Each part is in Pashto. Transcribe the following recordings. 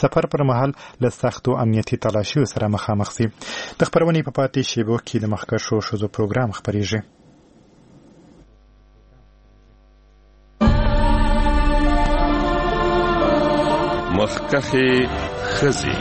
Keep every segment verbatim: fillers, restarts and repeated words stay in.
سفر پر مهال له سختو امنیتي تلاشیو سره مخامخ سي. د خبرونې په پاتې شیبو کې د مخکښو ښځو پروګرام خپریږي. مخکښې ښځې.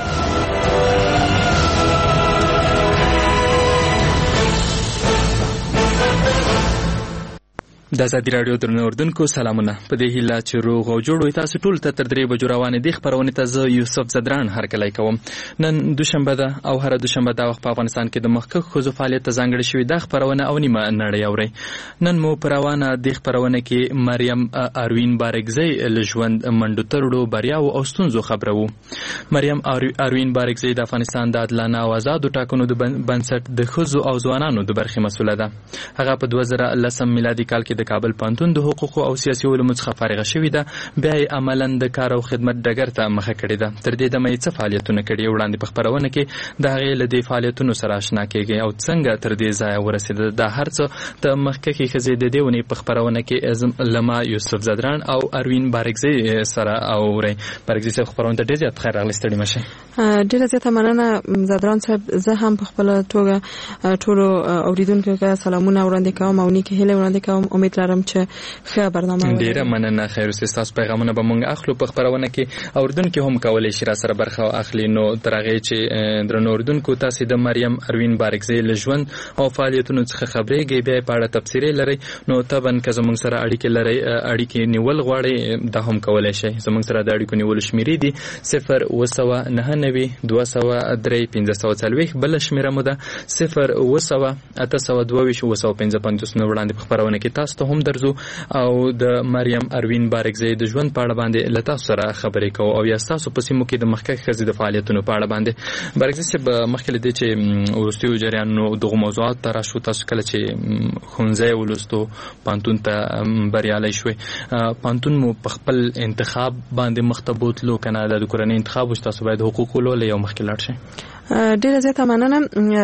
د ازادي راډیو درنو اردوونکو سلامونه. په دې هیله چې روغ او جوړ وي تاسو ټول ته تر درې بجو روانې دي خبرونې ته زه یوسف زدران هرکلی کوم. نن دوشنبه ده او هره دوشنبه دا وخت په افغانستان کې د مخکښ ښځو فعالیت ته ځانګړې شوې ده خبرونه او نیمه نړۍ اورئ. نن مو په روانه دې خبرونه کې مریم اروین بارکزی له ژوند منډو ترړو بریاو او ستونزو خبروو. مریم اروین بارکزی د افغانستان د عادلانه او آزادو ټاکنو د بنسټ د ښځو او ځوانانو د برخې مسؤله ده. هغه په دوه زره لسم میلادي کال کې د کابل پوهنتون د حقوقو او سیاسي علومو څخه فارغه شوې ده. بیا یې عملاً د کار او خدمت ډګر ته مخه کړې ده. تر دې دمه یې څه فعالیتونه کړي وړاندې په خپرونه کې د هغې له دې فعالیتونو سره اشنا کېږي او څنګه تر دې ځایه ورسېده. دا هر څه د مخکښې ښځې د دې ونې په خپرونه کې لما یوسف زدران او اروین بارکزی سره اورئ. بارکزی صاحب خپرونه ته ډېر زیات خیر راغلی. ستړي مه شئ. ډېره زیاته مننه زدران صاحب. زه هم په خپله توګه ټولو اورېدونکو ته سلامونه وړاندې کوم او نیکې هیلې وړاندې کوم. امید لرم چې ښه برنامه ولري. ډېره مننه. خیر اوسې. ستاسو پیغامونه به موږ اخلو په خپرونه کې. اورېدونکي هم کولی شي را سره برخه اخلي. نو تر هغې چې درنو اورېدونکو تاسې د مریم اروین بارکزی له ژوند او فعالیتونو څخه خبرېږئ بیا یې په اړه تبصرې لرئ نو طبعا که زموږ سره اړیکې لرئ اړیکې نیول غواړئ دا هم کولی شئ. زموږ سره د اړیکو نیولو شمېرې دي صفر اوه سوه نهه نوي دوه سوه درې پنځه سوه څلوېښت. بله شمېره مو ده صفر اوه سوه اته سوه دوه ویشت اوه سوه پنځه پنځوس. نو وړاندې په خپرونه کې تاسو ته هم درځو او د مریم اروین بارکزی د ژوند په اړه باندې له تاسو سره خبرې کوو او یا تاسو په سیمو کې د مخکښ ښځې د فعالیتونو په اړه باندې. بارکزی صاحب مخکې له دې چې وروستیو جریانونو دغو موضوعاتو ته راشو تاسو کله چې ښوونځی ولوستو پوهنتون ته بریالی شوئ پوهنتون مو په خپل انتخاب باندې مخ ته بوتلو که نه د کورنۍ انتخاب و چې تاسو باید حقوق ولولئ او مخکې لاړ شئ؟ ډیره زیاته مننه.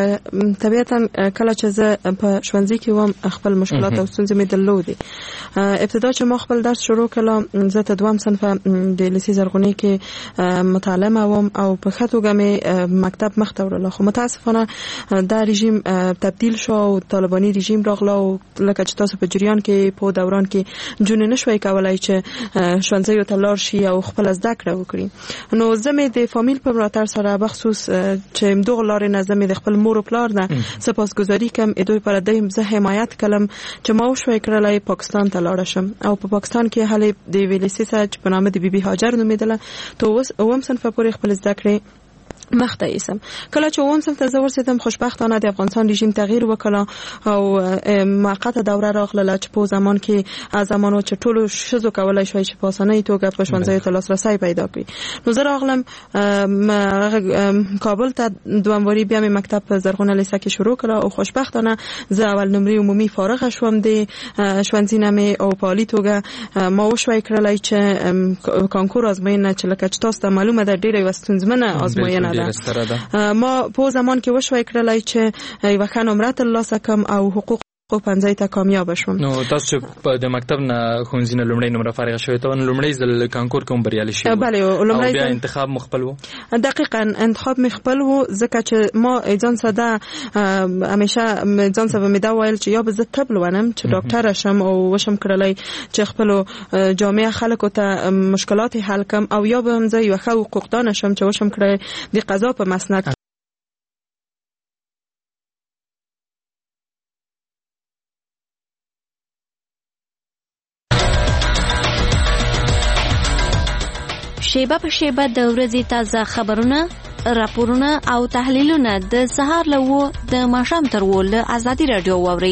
طبیعتا کله چې زه په ښوونځي کې وم خپل مشکلات او ستونزې مې درلودې. ابتدا چې ما خپل درس شروع کړم زه ته دویم صنف د لیسې زرغونې کې متعلمه وم او په ښه توګه مې مکتب مخ ته وړله. خو متاسفانه دا رژیم تبدیل شو او طالباني رژیم راغله او لکه چې تاسو په جریان کې په دوران کې نجونې نشوی کولی چې ښوونځیو ته لاړ شي او خپله زده کړه وکړي. نو زه مې د فامیل په ملاتړ سره بخصوص چې دغه لارې نه زه مې د خپل مور او پلار نه سپاسګزاري کوم. دوی پر دې زه حمایت کړم چې ما وشوی کړلی پاکستان ته لاړ شم او په پاکستان کې هلې د یوې لیسې څخه چې په نامه د بي بي هاجر نومېدله ته اووم صنف پورې خپل زده کړې مخ ته ایسم. کله چې اووم صنف ته زه ورسېدم خوشبختانه د افغانستان رژیم تغییر وکړه او موقته دوره راغله چې په زمان کې از زمانو چې ټولو ښځو کولی شوی چې په اسانۍ توګه په ښوونځیو ته لاسرسی پیدا کړي. نو زه راغلم کابل ته دویم واري بیا مې مکتب په زرغونه لیسه کې شروع کړه او خوشبختانه زه اول نمرې عمومي فارغه شوم د ښوونځي نه مې او په عالي توګه ما وشوی کړلی چې کانکور ازموینه چې لکه چې تاسو ته معلومه ده ډېره یوه ستونزمنه ازموینه ما په زمان کې وشوی کړلی چې یوه ښه نمره ترلاسه کړم او حقوق خو پنځه ته کامیاب شوم. نو تاسو د مکتب نه ښوونځي نه لومړی نمره فارغه شوې ته لومړی ځل کانکور کوم بریالي شوي بله لومړی بیا انتخاب مو خپل و؟ دقیقا انتخاب مې خپل و ځکه چې ما ځان سره همیشه ځان سره مې دا ویل چې یا به زه طب لولم چې ډاکټره شم او وشم کړلی چې خپلو جامعه خلکو ته مشکلات حل کړم او یا به هم زه یوه ښه حقوقدانه شم چې وشم کړی د قضا په مسند شیبه په شیبه د ورځې تازه خبرونه، راپورونه او تحلیلونه د سهار له وو د ماښام تر وو له ازادي رادیو واورئ.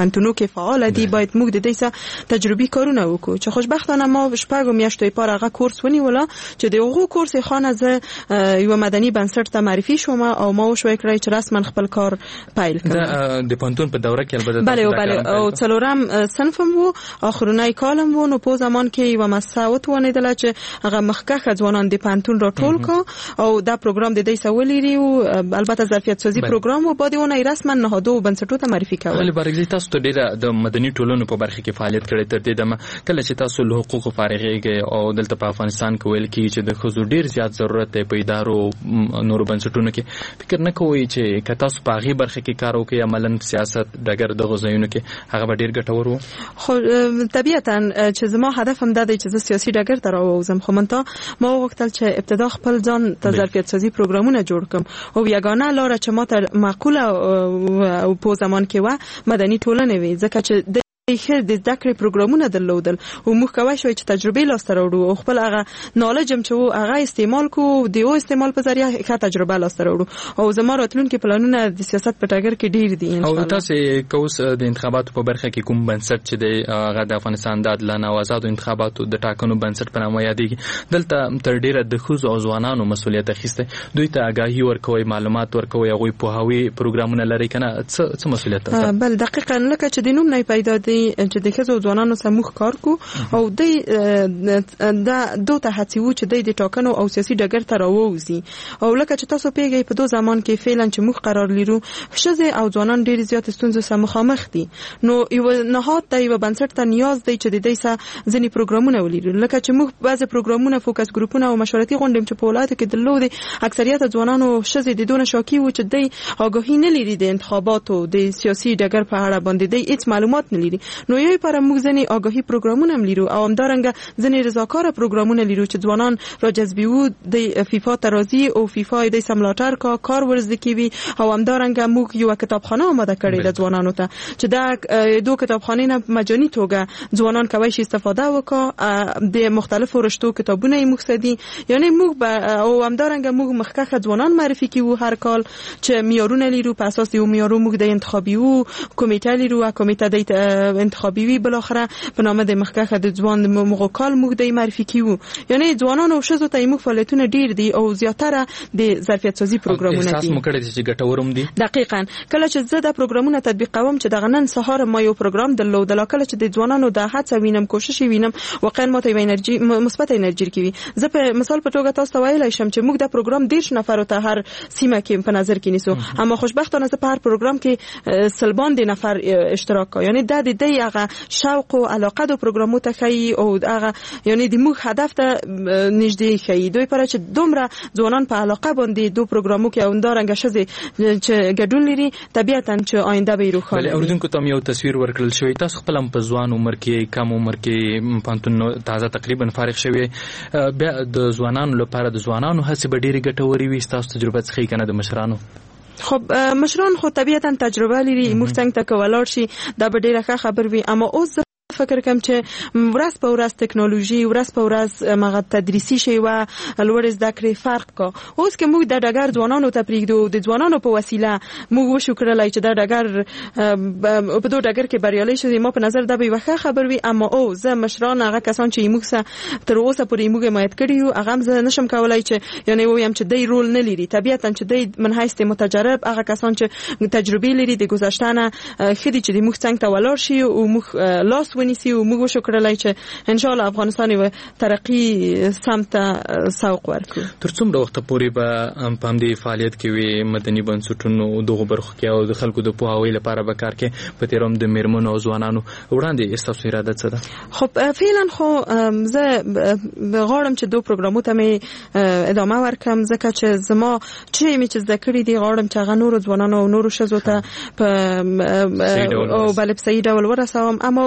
پانتونو کې فعال دي باید موږ د دې سره تجربي کارونه وکړو چې خوشبختانه ما شپږ میاشتې پاره هغه کورس ونیوله چې د هغو کورس خانه زه یو مدني بنسټ ته معرفي شوم او ما وشوي کړی چې رسما خپل کار پیل کړم د پانتون په دوره کې البته بله بله او څلورم صنفم وو اخرنۍ کالم وو نو په زمان کې یو مساوت ونیدله چې هغه مخکخه ځوانان د پانتون راټول کو او دا پروګرام د دې سولېری او البته ظرفیت سازي پروګرام و بعد اونې رسما نهادو بنسټونو ته معرفي کول. ولې برګزي تاسو ته ډیره د مدني ټولنو په برخه کې فعالیت کړی تر دې دمه کله چې تاسو له حقوقو فارغېږئ او دلته په افغانستان کې ویل کېږي چې د ښځو ډیر زیات ضرورت دی په ادارو نورو بنسټونو کې فکر نه کوئ چې که تاسو په هغې برخه کې کار وکړئ عملاً سیاست ډګر دغو ځایونو کې هغه به ډیر ګټور و؟ خو طبیعتاً چې زما هدف هم دا دی چې زه سیاسي ډګر ته راووځم خو منتها ما وغوښتل چې ابتدا خپل ځان ته ظرفیت سازي پروګرامونه جوړ کړم او یګانه لاره چې ما ته معقوله او په زمان کې و مدني ټولنې وي ځکه چې خیر د زده کړې پروګرامونه درلودل او موږ کولی شوی چې تجربې لاسته راوړو او خپل هغه نالج هم چې و هغه استعمال کو د یو استعمال په ذریعه ښه تجربه لاسته راوړو او زما راتلونکي پلانونه د سیاست په ټاګر کې ډیر دي. او تاسو کوس د انتخاباتو په برخه کې کوم بنسټ چې د هغه د افغانستان د عادلانه او آزادو انتخاباتو د ټاکنو بنسټ په نامه یادېږي دلته تر ډیره د ښځو او ځوانانو مسؤلیت اخیسته دوی ته آګاهي ورکوي معلومات ورکوي هغوی پوهاوي پروګرامونه لري کنه څه څه مسؤلیت ده؟ بل دقیقاً لکه چې د نوم نه پیدا دی چې د ښځو ځوانانو سره موږ کار کو او د دا دوه ته هڅو چې د ټاکنو او سیاسي ډګر ته راووزي او لکه چې تاسو پیږئ په دوه زمان کې فعلا چې موږ قرار لرو ښځې او ځوانان ډیر زیات ستونزو سره مخامخ دي نو یو نهاد ته یو بنسټ ته نیاز دی چې د دې سره ځینې پروګرامونه ولرو لکه چې موږ بعض پروګرامونه فوکس ګروپونه او مشورتي غونډې چې په ولایت کې درلودې اکثریت ځوانانو ښځې د دونه شاکي و چې د آگاهی نه لري د انتخاباتو د سیاسي ډګر په اړه باندې د هیڅ معلومات نه لري نو یو پر موږ ځنې آگاهی پروګرامونه هم لرو او همدارنګه ځنې رضاکاره پروګرامونه لرو چې ځوانان را جذبیو د فیفا ته راځي او فیفا د سملاتر کا کار ورزده کوي او همدارنګه موږ یو کتابخانه آماده کړې د ځوانانو ته چې دا دوه کتابخانې نه مجاني توګه ځوانان کوي شي استفاده وکړي د مختلفو رشتو کتابونه یې مقصدي یعنی موږ او همدارنګه موږ مخکخه ځوانان معرفي کوو هر کال چې معیارونه لرو په اساس یو معیارو موږ د انتخابیو کمیټه لرو کمیټه د انتخابي بالاخره په نامه د مخکخه د ځوان موږ کال موږ د معرفي کیو یعنی ځوانانو او ښځو ته موږ فعالیتونه ډیر دي او زیاتره د ظرفیت سازي پروګرامونه دي. احساس مو کړی چې ګټورم دي؟ دقیقاً کله چې زه د پروګرامونه تطبیقوم چې د غنن سهار ما یو پروګرام درلود کله چې د ځوانانو د هڅه وینم کوشش وینم واقعا ماته یو انرژي مثبت انرژي کوي. زه په مثال په توګه تاسو ته ویلای شم چې موږ د پروګرام ډیر نفر ته هر سیمه کې په نظر کې نیسو اما خوشبختانه زه په هر پروګرام کې سلبان د نفر اشتراک کوي یعنی د دې هغه شوق او علاقه د پروګرامو ته کوي او هغه یعنی د موږ هدف ته نږدې کوي دوی پر چې دومره ځوانان په علاقه باندې دوه پروګرامو کې اوندارنګ شزه چې ګډون لري طبيعتاً چې آینده به روښانه وي. اوردونکو ته یو تصویر ورکړل شوی تاسو خپل په ځوان عمر کې کم عمر کې پانتون تازه تقریبا فارغ شوی بیا د ځوانانو لپاره د ځوانانو هڅې به ډېری ګټورې وي تاسو تجربه څخه کنه د مشرانو خب مشران خو طبيعتاً تجربه لري موږ څنګه ته کولار شي دا به ډیره خبر وي اما اوس فکر کوم چې ورځ په ورځ ټکنالوژي ورځ په ورځ مغه تدریسي شي و لوړ زده کړې فرق کو اوس کې موږ د ډګر ځوانانو ته پریږدو د ځوانانو په وسیله موږ وشو کړلای چې د ډګر په دوه ډګر کې بریالي شي ما په نظر دا به وخه خبر وي اما او زه مشران هغه کسان چې موږ سره تر اوسه پورې موږ مایت کړیو هغه زه نشم کولای چې یعنی وایم چې دای رول نه لري طبيعتاً چې دای من هیڅ متجرب هغه کسان چې تجربه لري د گذشتهانه خدي چې موږ څنګه ته ولر شي او موږ لاس ونیسي او موږ شو کړلای چې ان شاء الله افغانستان و ترقی سمت سوق ورکړي. تر څومره وخت پورې به په دې فعالیت کې وي مدني بنسټونو دغه برخو کې او د خلکو د پوهاوي لپاره به کار کې په تیروم د میرمنو او ځوانانو وړاندې استاسو اراده څه ده؟ خب فعلا خو زه غواړم چې دوه پروګرامو ته مې ادامه ورکم ځکه چې زما چې مې چې ذکر دي غواړم چې هغه نور ځوانانو او نور شزو ته په او بل په صحیح ډول ورسوم اما راتلونکي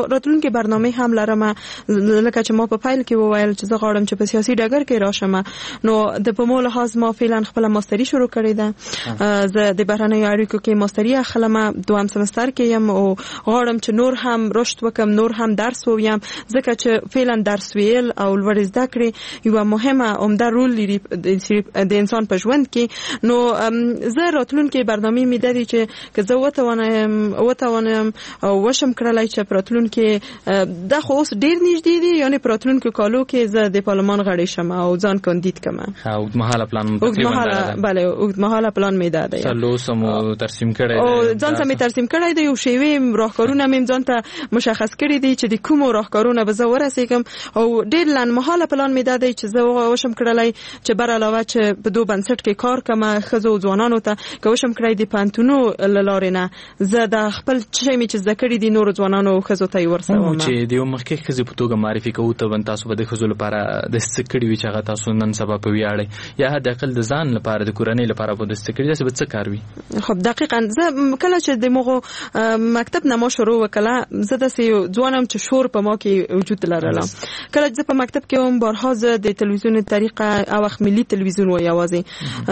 راتلونکي برنامه هم لرم، لکه چې ما په پیل کې وویل چې زه غواړم چې په سیاسي ډګر کې راشم، نو د په مو لحاظ ما فعلا خپل ماستری شروع کړې ده. زه د بهرنیو اړیکو کې ماستری اخلم، دوام سمستر کې یم او غواړم چې نور هم رشد وکم، نور هم درس وویم، ځکه چې فعلا درس ویل او لوړ زده کړې یو مهمه عمده رول لري د انسان په ژوند کې. نو زه راتلونکي برنامه می دادی چې که زه وتوانم وتوانم او وشم کړلای چې پراتلونکي د خو اوس ډیر نږدې دي، یعنی پراتلونکي کالو کې زه د پارلمان غړی شم او ځان کاندید کم. او مهاله پلان تقریبا بله او مهاله پلان می داده سلو سمو ترسیم کړی او ځان ته می ترسیم کړی دی او شیوه راهکارونه مې ځان ته مشخص کړی دی چې د کوم راهکارونه به زه ورسېږم او ډیر لن مهاله پلان می داده چې زه وشم کړلای چې بر علاوه چې په دوه بنسټ کې کار کوم خزو ځوانانو ته کوشم کړی دی پانتونو لارې نه زه د خپل چې می چې ذکر دي نور ځوانانو خزو ته ورسوم چې د مخکې خزو په توګه معرفي کوو ته ون تاسو به د خزو لپاره د سکړی وی چې هغه تاسو نن سبا په ویاړی یا د عقل د ځان لپاره د کورنۍ لپاره به د سکړی څه به څه کار وي. خب دقیقاً زه کله چې د مغو مکتب نه ما شروع وکړه زه د سی ځوانم چې شور په ما کې وجود لرله. کله چې په مکتب کې هم بارها زه د تلویزیون طریقه او وخت ملي تلویزیون و یوازې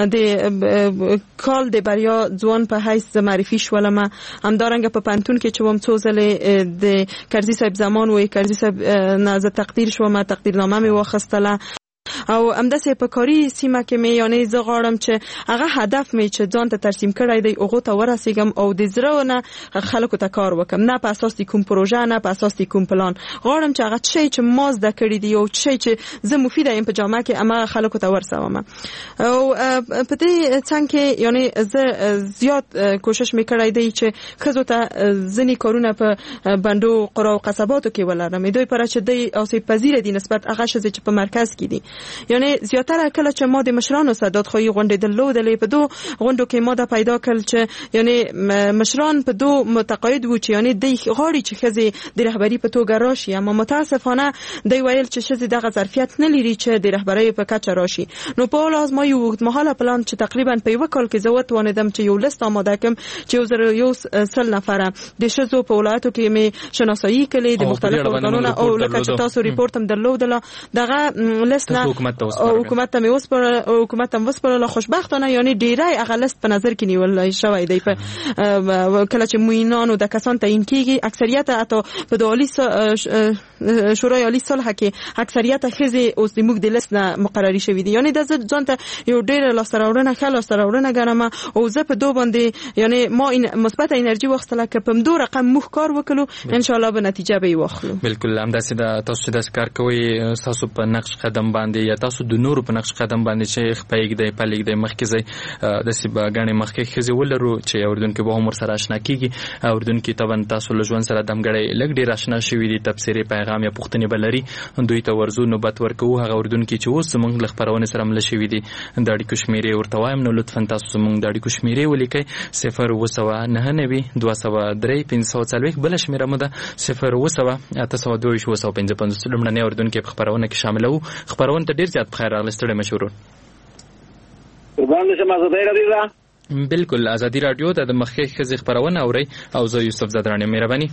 د کال د بریا ځوان په حیث معرفي شولم. همدارنګه په پانتون کې چې وم څو ځله د کرزي صاحب زمان وې کرزي صاحب نه زه تقدیر شوم، تقدیرنامه مې واخیستله او همداسې په کاري سیمه کې مې یعنی زه غواړم چې هغه هدف مې چې ځان ته ترسیم کړی دی هغه ته ورسېږم او د زړه نه خلکو ته کار وکم، نه په اساس د کوم پروژه نه په اساس د کوم پلان. غواړم چې هغه شی چې ما زده کړی دی او شی چې زه مفیده یم په جامعه کې اما خلکو ته ورسوم. او په دې څنګه کې یعنی زه زیات کوشش مې کړی دی چې خزو ته ځنی کارونه په بندو قرا او قصباتو کې ولرم، دوی پر چې دی آسیب پذیر دي نسبت هغه شې چې په مرکز کې دي. یعنی زیاتره کله چې ما د مشرانو سادات خوې غونډې درلودلې په دوه غونډو کې ما دا پیدا کړل چې یعنی مشران په دوه متقاعد وو چې یعنی د غاړي چې خزي د رهبری په توګه راشي، اما متاسفانه دی ویل چې شزي دغه ظرفیت نه لري چې د رهبری په کچه راشي. نو په لازم یو وخت مهاله پلان چې تقریبا په یو کال کې زوت وانیدم چې یو لیست آماده کړم چې یو زر یو سل نفره د شزو په ولایتو کې می شناسایی کړي د مختلفو ورګانونو او لکه چې تاسو ریپورت هم درلودله دغه لیست نه او حکومت ته اوس پر حکومت هم اوس پر خوشبختانه یعنی ډیری هغه لیست په نظر کې نیول شوی دی. په کله چې موینانو د کسان تعیین کیږي اکثریت اته په دالی شورای عالی صلح کې اکثریت خزي اوس د موږ د لیست نه مقرری شوی دی. یعنی د ځان ته یو ډیر لاسراوړنه خل لاسراوړنه ګرامه او زه په دوه باندې یعنی ما این مثبت انرژي وختله ک په دوه رقم مخ کار وکړو ان شاء الله به نتیجه به واخلو. بالکل هم داسې د تاسو د کار کوي تاسو په نقش قدم باندې یا تاسو د نورو په نقش قدم باندې چې خپایګ دی پلیګ دی مخکې ځي د سی باغانې مخکې خزي ولرو چې اردن کې به هم سره آشنا کیږي. اردن کې تبن تاسو لژوند سره دمګړی لګ ډیر آشنا شوی دي تفسیری پیغام یا پښتني بلري دوی ته ورزو نوبت ورکو هغه اردن کې چې اوس موږ ل خبرونه سره مل شوی دي د اړیکو شمیرې ورته وایم نو لطفا تاسو موږ د اړیکو شمیرې ولیکئ صفر و سوا نه نوي دوه سوا درې پنځه سوه څلوېښت بل شمیره مو ده صفر و سوا اته سوه دوه ویشت اوه سوه پنځه پنځوس لومړنی اردن کې خبرونه کې شامل وو. خبرونه ته ډیر زیات بخیر راغلی ستړي مشورون قربان شم ازادي رادیو. بالکل ازادي رادیو ته د مخکې خزي خبرونه اوري او زه یوسف زدرانی مهرباني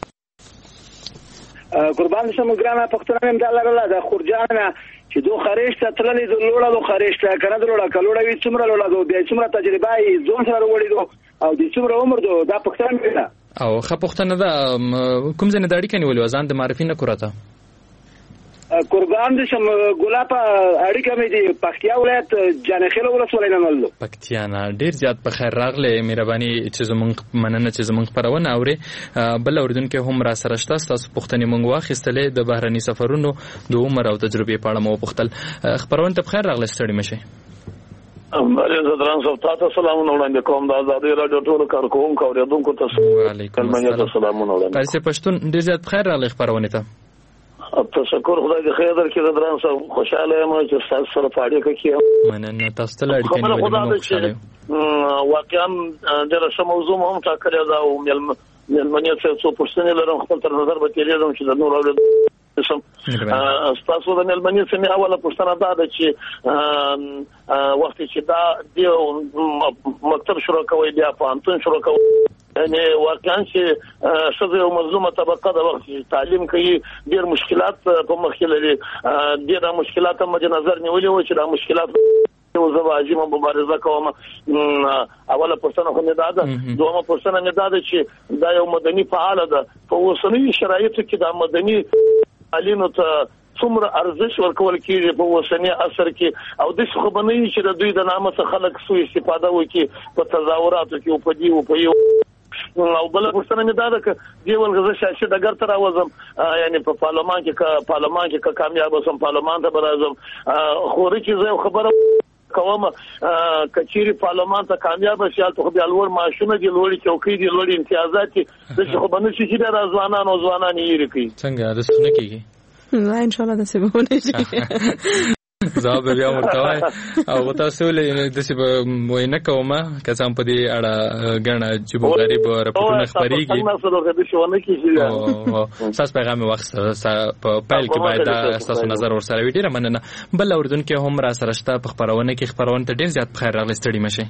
قربان شم ګرانه پښتون هم د لرله د خورجانه چې دوه خریش ته تللی د لوړه د خریش ته کنه د لوړه کلوړه وی څومره لوړه دو بیا څومره تجربه یې ځون سره وړي دو او د څومره عمر دو دا پښتون نه او خه پښتون دا کوم ځنه داړي کني ولې ځان د معرفي نه کوراته قربان دي شم ګلاب اړیکه مې دي پکتیا ولایت جانخیل ولسوالۍ نه نلو پکتیا نه ډیر زیات په خیر راغله مهرباني چې زمونږ مننه چې زمونږ خبرونه اوري بل اردن کې هم را سره شته تاسو پښتني مونږ واخیستلې د بهرني سفرونو د عمر او تجربه په اړه مو پختل خبرونه ته بخیر راغله ستړي مشه امبارح زدران صاحب تاسو سلامونه وړاندې کوم د ازادي رادیو ټول کارکونکو اوریدونکو ته وعلیکم السلام سلامونه وړاندې پایسه پښتون ډیر زیات بخیر راغله خبرونه ته تشکر خدای دې خیر درکړي زدران صاحب خوشاله یم چې تاسو سره پاړې کوي مننه تاسو ته اړیکې نیولې خوشاله واقعا د رسم موضوع هم ټاکلې دا او ملمنې څه پوښتنې لرم خپل تر نظر به تیریدم چې د نور اورېدو سم تاسو د ملمنې څخه اوله پوښتنه دا ده چې وخت چې دا د مکتب شروع کوي بیا په انتون شروع کوي یعنی واقعا چې ښځه یو مظلومه طبقه د وخت تعلیم کوي ډېر مشکلات په مخ کې لري ډېر مشکلات مد نظر نیولې و چې دا مشکلات او زه واجب مبارزه کوم. اوله پوښتنه خو نه ده. دومره پوښتنه نه ده چې دا یو مدني فعال ده په اوسنۍ شرایطو کې دا مدني فعالینو ته څومره ارزښت ورکول کېږي په اوسني عصر کې او د څه خو بنوي چې د دوی د نامه څخه خلک سوء استفاده وکړي په تظاهراتو کې او په دی او په یو او بل پوښتنه مې دا ده چې دی ولغه شاشي ډګر ته راوځم یعنی په پارلمان کې کا پارلمان کې کا کامیاب وسم پارلمان ته راځم خو رچې زه خبره کوم کچيري پارلمان ته کامیاب شي ته بیا لور ماشونه دي لوري چوکۍ دي لوري امتیازات دي د څه خو بنوي چې د ځوانانو ځوانان یې کوي څنګه د څه نه کیږي لا ان شاء الله د څه به نه شي زه به بیا ورته او تاسو له د څه به وینه کومه کسان په دې اړه غاڼه چې په غریب راپورونه خبريږي تاسو له دې شونه کیږي تاسو پیغام وخت په پایل کې باید تاسو نظر ورسره وي ډیره مننه. بل اوردون کې هم را سره شته په خبرونه کې خبرونه ته ډیر زیات بخیر راغلی ستړي مشه.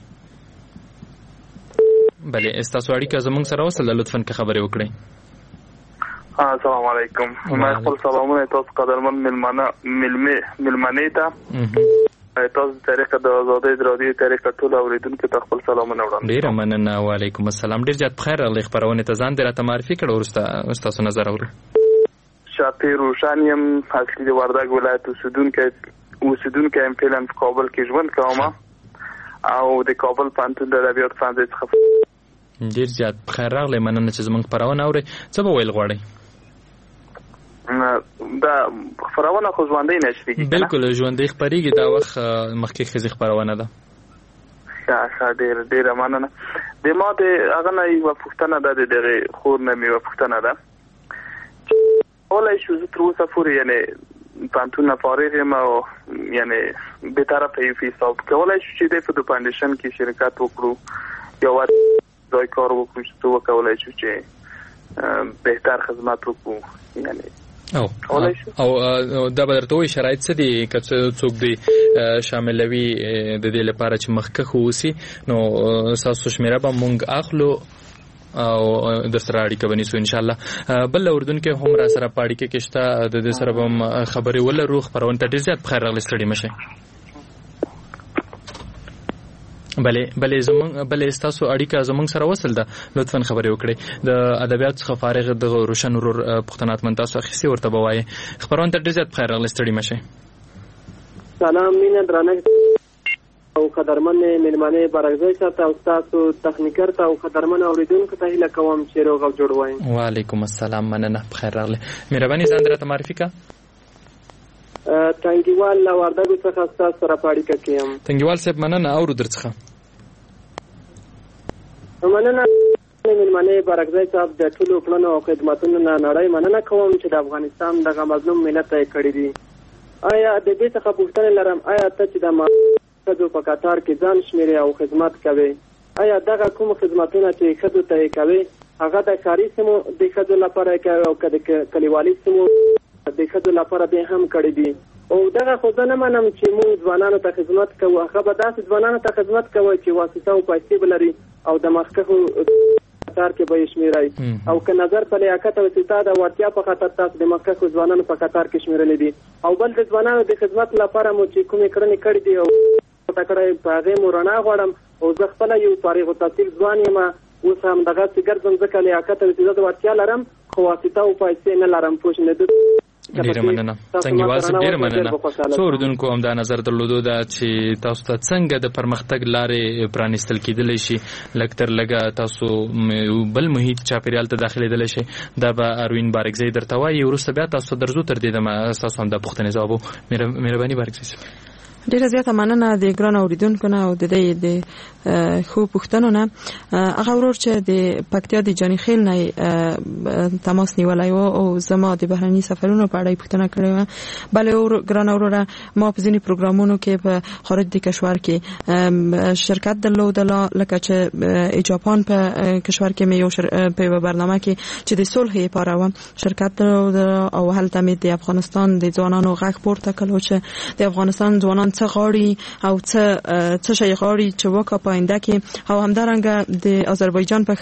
بلې تاسو اړیکه زموږ سره وصل لطفا که خبرې وکړئ. السلام علیکم. ما خپل سلامونه تاسو قدرمن ملمنه ملمه ملمنه ته تاسو طریقه د آزادۍ رادیو طریقه ټول اوریدونکو ته خپل سلامونه وړاندې. ډیر مننه. وعلیکم السلام. ډیر زیات بخیر راغلی خبرونه ته ځان درته معرفي کړو ورسته تاسو نظر اورو. شاپیر روشانیم اصلي د وردګ ولایت اوسیدونکو اوسیدونکو ام فعلا په کابل کې ژوند کوم او د کابل پانتون د ادبیات فانځ څخه ډیر زیات بخیر راغلی. مننه چې زموږ خبرونه اوري. څه به ویل غواړئ؟ دا خبرونه خو ژوندۍ نشته. بالکل ژوندۍ خبرېږي دا وخت مخکې خزي خبرونه ده. ښه ډېر ډېر مننه. د ما د هغه نه یو پوښتنه ده د دغه خور نه مې یو پوښتنه ده ولای شو زه تر اوسه پورې یعنی پانتون فارغ یم او یعنی به طرف یې حساب کولای شو چې د فود فاونډیشن کې شرکت وکړو یا ور ځای کار وکړو چې تو کولای شو چې بهتر خدمات وکړو یعنی او او دا به درته وایي شرایط څه دي که څوک دی شاملوي د دې لپاره چې مخکښ اوسي نو ستاسو شمېره به موږ اخلو او د سره اړیکه ونیسو ان شاء الله. بل اردن کې هم را سره پاړی کې کېشته د دې سره به خبرې ولرو خبرونه ډېر زیات بخیر راغلی ستړي مشه. بلې بلې زمون بلې تاسو اړیکه زمون سره وصل ده لطفا خبرې وکړئ. د ادبیات څخه فارغ د روشن ورور پښتنات من تاسو اخیستي ورته بوایي خبرونه ډېر زیات بخیر راغلی ستړي مشه. سلام مینه درنه او قدرمن ملمنه برګزی ته او تاسو تخنیکر ته او قدرمن اوریدونکو ته هیله کوم چې روغ او جوړ وای. وعلیکم السلام. مننه بخیر راغلی. مهرباني ځان درته معرفي کا. تنګیوال لا وردګو څخه تاسو سره پاړی کوم. تنګیوال صاحب مننه او درڅخه. مننه ملمنه برګزی صاحب د ټولو پلانو او خدماتونو نه نړۍ مننه کوم چې د افغانستان دغه مظلوم ملت یې کړی دي. آیا د دې څخه پوښتنه لرم آیا ته چې د خدو په قطار کې ځان شمیري او خدمت کوي آیا دغه کوم خدماتونه چې خدو ته کوي هغه د کاري سمو د خدو لپاره کوي او کله کلیوالي سمو د خدو لپاره به هم کړی دي او دغه خو نه منم چې موږ ځوانانو ته خدمت کوو هغه به داسې ځوانانو ته خدمت کوي چې واسطه او پیسې بلري او د مخکښو قطار کې به شمیري او که نظر په لیاقت او استعداد او ورتیا په خاطر تاسو د مخکښو ځوانانو په قطار کې شمیرلې دي او بل د ځوانانو د خدمت لپاره مو چې کومې کړنې کړې دي او تکړه په هغه مورنا غواړم او زه خپل یو فارغ التحصیل ځوان یم اوس هم دغه څنګه ګرځم ځکه لیاقت او استعداد ورتیا لرم خو واسطه او پیسې نه لرم پوه نه ده. ډیره مننه. څنګه واسه ډیره مننه. څو اردوونکو هم دا نظر درلودو دا چې تاسو ته څنګه د پرمختګ لارې پرانیستل کېدلی شي لکتر لګه تاسو بل محیط چاپیریال ته داخليدلی شي دا به اروین بارګزی درته وایي وروسته بیا تاسو درځو تر دې دمه تاسو هم د پوښتنې ځواب مهرباني بارګزی. ډیره زیاته مننه د ګران اوریدونکو نه او د دې د خو پښتنو نه هغه ورور چې د پکتیا د جانی خیل نه تماس نیولای او زما د بهرني سفرونو په اړه پوښتنه کړې و. بلې اور ګران اورور ما په ځینې پروګرامونو کې په خارج د کشور کې شرکت درلودله لکه چې جاپان په کشور کې مې یو په برنامه کې چې د صلح لپاره و شرکت درلودله او هلته مې د افغانستان د ځوانانو غږ پورته کړو چې د افغانستان ځوانان څه غواړي او څه څه شی غواړي چې وکړي په آینده کې. او همدارنګه د آذربایجان په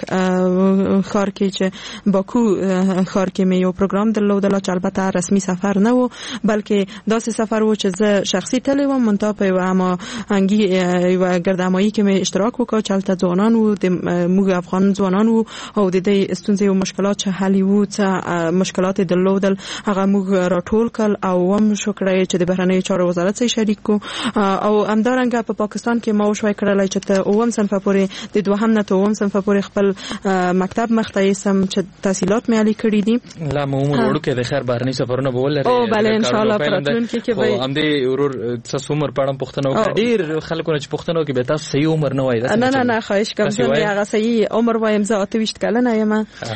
ښار کې چې باکو ښار کې مې یو پروګرام درلودل چې البته رسمي سفر نه و بلکې داسې سفر و چې زه شخصي تللی وم منتها په یوه هماهنګي یوه ګردهمایي کې مې اشتراک وکړ چې هلته ځوانان وو د موږ افغان ځوانان وو او د دې ستونزې او مشکلات چې حل وو څه مشکلات یې درلودل هغه موږ راټول کړل او هم شو کړی چې د بهرنیو چارو وزارت سره شریک کو. او همدارنګه په پاکستان کې ما وشوی کړلی چې ته اووم صنف پورې د دوهم نه ته اووم صنف پورې خپل مکتب مخته یسم چې تحصیلات مې عالی کړي دي. لا مو وړو کې د خیر بهرني سفرونه به ولري او بله ان شاء الله پراتلونکي کې به هم دې ورور څه عمر پړم پښتنو کې ډیر خلکو چې پښتنو کې به تاسو صحیح عمر نه وایي. نه نه نه خواهش کوم چې هغه صحیح عمر وایم زه اته ویشت کلنه یم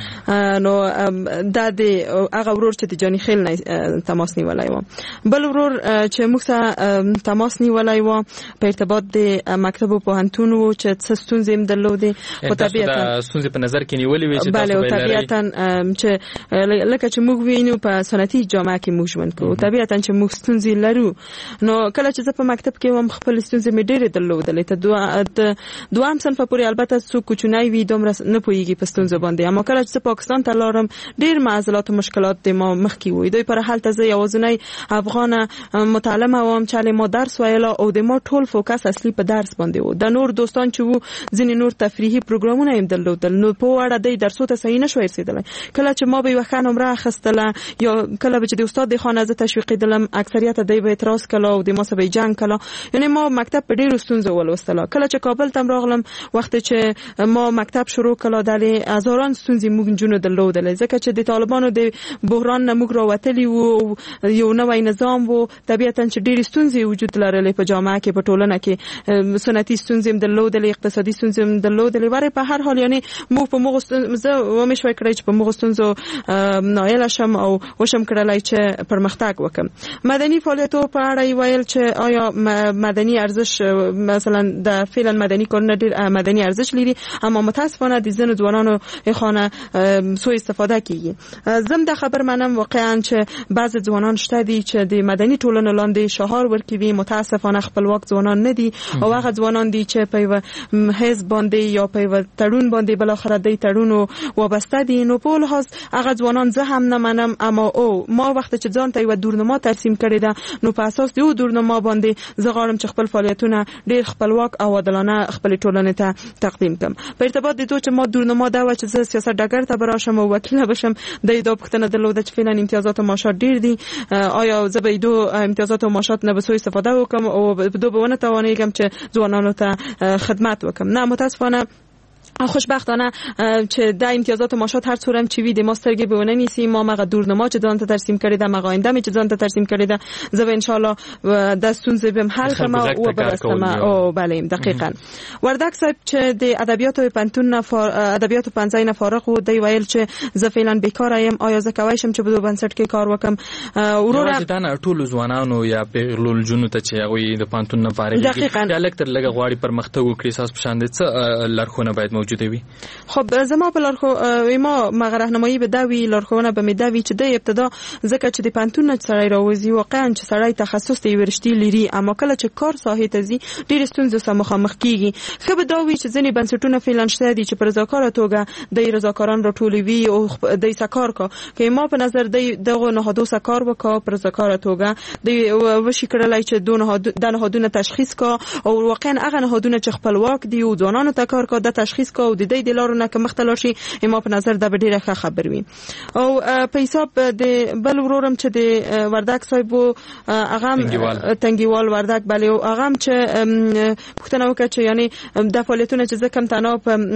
نو دا د هغه ورور چې د جانی خیل نه تماس نیولای و. بل ورور چې موږ سره تماس نیولای و په ارتباط د مکتب په هنتون و چې څه ستونزې هم درلودې او طبيعتا ستونزې په نظر کې نیولې وي چې تاسو به طبيعتا چې لکه چې موږ وینو په سنتي جامعه کې موږ ژوند کوو طبيعتا چې موږ ستونزې لرو نو کله چې زه په مکتب کې وم خپل ستونزې مې ډېرې درلودلې ته دوه دوام صنف پورې البته څو کوچنی وي دومره نه پوهیږي په ستونزو باندې اما کله چې پاکستان ته لاړم ډېر معضلات او مشکلات د ما مخکې وي دوی پر حالت زه یوازینی افغان متعلمه وم چې ما درس ویلا او د ما ټول فوکس اصلي په درس باندې و. د نور دوستان چې وو ځینې نور تفریحي پروګرامونه هم درلودل نو په وړه د درسو ته صحیح نشو رسیدلی. کله چې ما به یو ښه نمره اخیستله یا کله چې د استاد د خانه زه تشویقېدلم اکثریت دی به اعتراض کله او د ما سره جنګ کله یعنی ما مکتب په ډېرو ستونزو ولوستله. کله چې کابل ته راغلم وخت چې ما مکتب شروع کړه د هزاران ستونزې موږ جنو درلودل ځکه چې د طالبانو د بحران نه موږ راوتلی وو یو نوی نظام وو طبيعتا چې ډېرې ستونزې وجود لرلې په جامعه کې په ټولنه کې سنتي ستونزې هم درلودلې اقتصادي ستونزې هم درلودلې وره په هر حال یعنی موږ په موږ زه ومې شوی کړی چې په موږ ستونزو نایله شم او وشم کړلی چې پرمختګ وکم. مدني فعالیتو په اړه ویل چې آیا مدني ارزش مثلا د فعلا مدني کارونه ډېر مدني ارزش لري اما متاسفانه د ځینو ځوانانو خانه سوء استفاده کوي. زم د خبر منم واقعا چې بعض ځوانان شته دي چې د مدني ټولنو لاندې شهار ورکوي متاسفانه خپلواک ځوانان نه دي او هغه ځوانان دي چې په یو حزب باندې یا په یو تړون باندې بل اخر د تړونو وابسته دي نو په لحاظ هغه ځوانان زه هم نه منم اما او ما وخت چې ځان ته یو دورنما ترسیم کړی ده نو په اساس یو دورنما باندې زه غواړم چې خپل فعالیتونه ډېر خپلواک او عادلانه خپل ټولنې ته تقدیم کړم. په ارتباط د دوی چې ما دورنما دا و چې زه سیاست ډګر ته براشم او وکیل بشم د دې پښتنه درلوده چې فعلا امتیازات او معاشات ډېر دي آیا زه به دو امتیازات او معاشات نه به سوء استفاده وکم او دو به ونه توانېږم چې ځوانانو ته خدمت وکم. نه متاسفانه خوشبختانه چې د امتیازات او معاشات هر څورم چې وي د ماسترګي به ونه نیسی ما مغه دورنما چې ځان ته ترسیم کړی دا مغه آینده می چې ځان ته ترسیم کړی دا زه به ان شاء الله د ستونزې به حل کړم او برسم او بله دقیقاً. وردک صاحب چې د ادبیات او پنتون نه ادبیات او پنځای نه فارغ و دی ویل چې زه فعلا بیکار یم آیا زه کوای شم چې په بنسټ کې کار وکم. وروره دا نه ټول ځوانانو یا پیغلول جنو ته چې هغه د پنتون نه فارغ دي د الکتر لګه غواړي پر مخته وکړي اساس په شان دي څه لارښوونه باید موجوده وي. خب زما په لارخو ما مغه راهنمایي به دا وی لارښوونه به مې دا وی چې د ابتدا ځکه چې د پنتون نه سړی راوځي واقعا چې سړی تخصص ته ورشتي لري اما کله چې کار ساحې ته ځي ډېر ستونزې سره مخامخ کیږي. خو به دا وی چې ځینې بنسټونه فعلا شته دي چې پر رضاکاره توګه د رضاکاران راټولوي او د سکار کا که ما په نظر د دغه نهادو سکار وکړه پر رضاکاره توګه د وشي کړلای چې دونه د نهادونه تشخیص کا او واقعا هغه نهادونه چې خپلواک دي او ځوانانو ته کار کا د تشخیص کا او د دې د لارو نه کوم مختلف شي ما په نظر د ډیره ښه خبر وي. او په حساب د بل ورورم چې د وردک صاحب هغه تنګیوال وردک بل او هغه چې پښتنه وکړه چې یعنی د فعالیتونو چې زکم تنه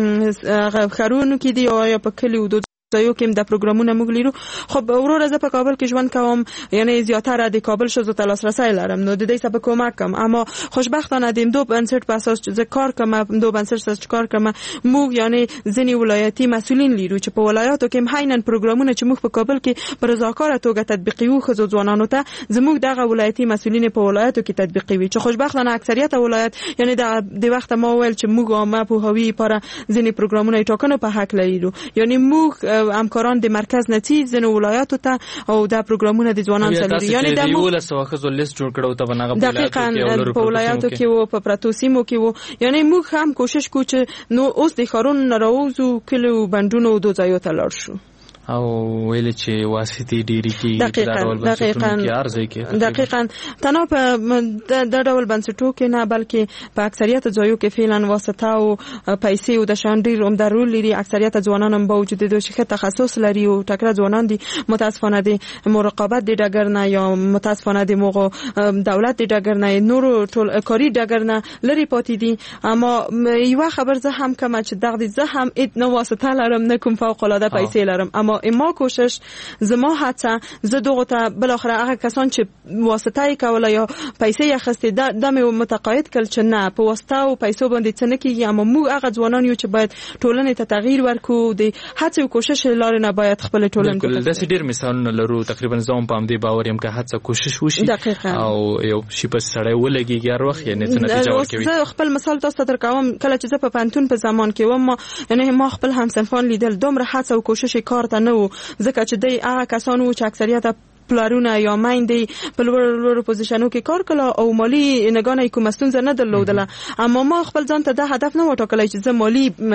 په خرونو کې دی او یا په کلیو د یو کوم د پروګرامونو موږ لرو. خو ورور زه په کابل کې ژوند کوم یعنی زیاتره د کابل شوزو ته لاسرسي لرم نو د دې سبب کومک کوم اما خوشبختانه د دو بنسټ په اساس چې کار کوم دو بنسټ سره کار کوم موږ یعنی ځینی ولایتي مسولین لرو چې په ولایتو کې هاینن پروګرامونه چې موږ په کابل کې پر رضاکاره توګه تطبیقي وو خو ځوانانو ته زموږ دغه ولایتي مسولین په ولایتو کې تطبیقي وي چې خوشبختانه اکثریت ولایت یعنی د وخت ما ویل چې موږ ما په هوی پر ځینی پروګرامونه ټاکنو په حق لرو یعنی موږ همکاران د مرکز نتی ځنو ولایاتو ته او دا پروګرامونه د ځوانانو سره یعنی د یو لس وخت لیست جوړ کړو ته ونغه دقیقاً په ولایاتو کې وو په پراتو سیمو کې وو یعنی موږ هم کوشش کوو چې نو اوس د خارون راوځو کلو بندونو دوه ځایو ته لاړ شو او ویل چې واسطي ډیری کې دا ډول بنسټونو کې ارزي کې دقیقاً تنه په د ډول بنسټو کې نه بلکې په اکثریت ځایو کې فعلا واسطه او پیسې او د شان ډیر هم درول لري اکثریت ځوانان هم باوجود د شیخه تخصص لري او ټکر ځوانان دي متاسفانه دي مراقبت د ډګر نه یا متاسفانه دي موغو دولت د ډګر نه نور ټول کاری ډګر نه لري پاتې دي اما یو خبر زه هم کوم چې دغه زه هم ات نو واسطه لرم نه کوم فوق العاده پیسې لرم اما ما کوشش زما هڅه زه دغه ته بل اخر هغه کسان چې واسطه کوله یا پیسې اخستې د دمه متقاعد کړ چې نه په واسطه او پیسو باندې څه نه کیږي اما موږ هغه ځوانان یو چې باید ټولنې ته تغییر ورکو د هڅه او کوشش لاره نه باید خپل ټولنه ته د ډیر مثالونه لرو تقریبا زوم پام دی باور يم که هڅه کوشش وشي او یو شي په سړی ولګي هر وخت یعنی څه نتیجه ورکوي زه خپل مثال تاسو ته درکوم کله چې زه په پانتون په زمان کې وم یعنی ما خپل همصنفان لیدل دومره هڅه او کوشش کار ته نه ځکه چې د هغه کسانو چې اکثریت پلارونه یا مایندې په لوړ لوړ پوزیشنو کې کار کړه او مالی نگانې کوم ستونزه نه درلودله اما ما خپل ځان ته د هدف نه وټاکلای چې زه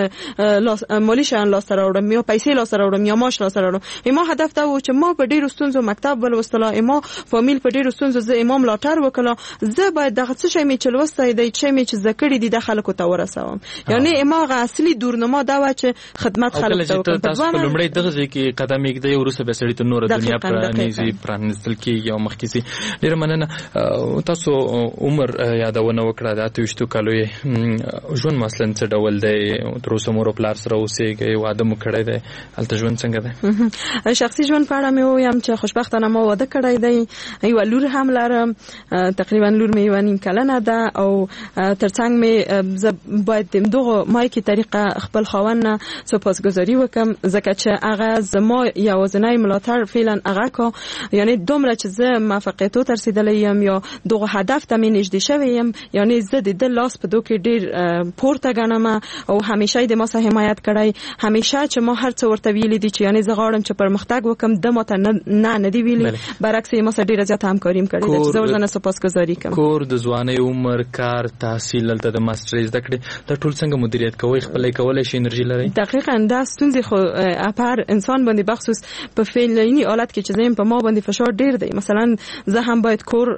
مالی مالی شان لاس راوړم یا پیسې لاس راوړم یا ماش لاس راوړم ما هدف دا و چې ما په ډیرو ستونزو مکتب ولوستله ما فامیل په ډیرو ستونزو زه امام لاټر وکړه زه باید دغه څه شی می چلوستای دی چې می چې ذکرې دي د خلکو ته ورسوم یعنی ما غ اصلي دورنما دا و چې خدمت خلکو ته وکړم تاسو په لومړی دغه ځکه قدم یې دی ورسره به سړی ته نور دنیا پرانیزي پرانستل کې یو مخکې سي ډیر مننه تاسو عمر یادونه وکړه د اتوشتو کالو ژوند مثلا څه ډول دی تر اوسه مور پلار سره اوسېږي واده مو کړی دی هلته ژوند څنګه دی شخصي ژوند په اړه مې وایم چې خوشبختانه ما واده کړی دی یو لور هم لرم تقریبا لور مې یو نیم کلنه ده او ترڅنګ مې باید د دغه مایکی طریقه خپل خاوند نه سپاسګزاري وکم ځکه چې هغه زما یوازینی ملاتړ فعلا هغه کو یعنی دومره چې زه موفقیتو ته رسیدلی یم یا دغه هدف ته مې نږدې شوی یم یعنی زه د د لاس په دوه کې ډیر پورته ګڼم او همیشه د ما سره حمایت کړی همیشه چې ما هر څه ورته ویلي دي چې یعنی زه غواړم چې پرمختګ وکم د ما ته نه نه دی ویلي برعکس ما سره ډیره زیاته همکاري کړې ده چې زه ورته سپاسګزاري کوم کور د ځوانۍ عمر کار تحصیل دلته د ماستر زده کړې د ټول څنګه مدیریت کوي خپل کولای شي انرژي لري دقیقاً دا ستونزې خو اپر انسان باندې بخصوص په فعلینی حالت کې چې زم په ما باندې فشار ډیر دی مثلا زه هم باید کور